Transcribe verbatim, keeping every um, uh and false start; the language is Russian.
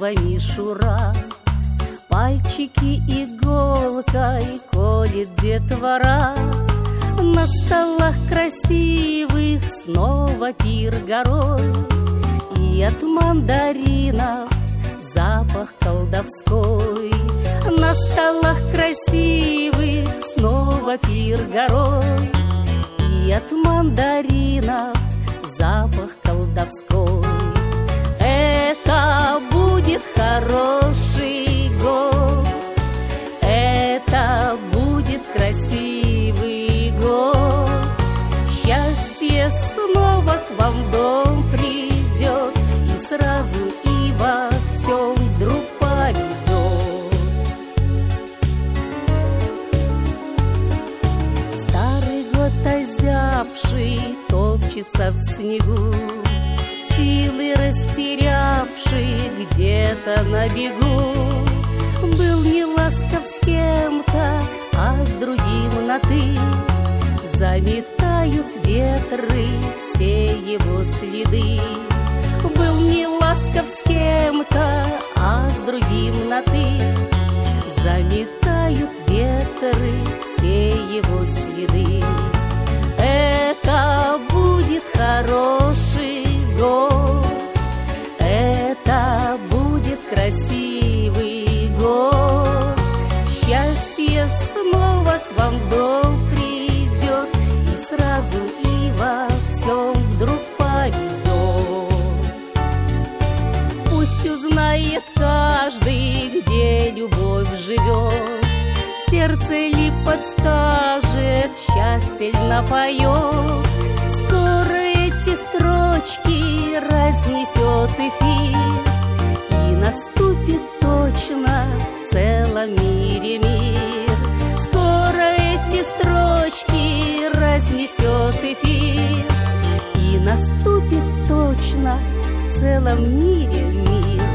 снова мишура. Пальчики иголкой колет детвора. На столах красивых снова пир горой. И от мандаринов запах колдовской. На столах красивых снова пир горой. И от мандаринов запах колдовской. Это будет хороший год, это будет красивый год. Счастье снова к вам в дом придет, и сразу и во всем вдруг повезет. Старый год озябший топчется в снегу, силы растерявший где-то на бегу. Был не ласков с кем-то, а с другим на «ты». Заметают ветры все его следы. Был не ласков с кем-то, а с другим на «ты». Заметают ветры все его следы. Это будет хороший год, это будет красивый год. Счастье снова к вам в дом придет, и сразу и во всем вдруг повезет. Пусть узнает каждый, где любовь живет. Сердце ли подскажет, счастье ли напоет. Скоро эти строчки разнесет эфир, и наступит точно в целом мире мир. Скоро эти строчки разнесет эфир, и наступит точно в целом мире мир.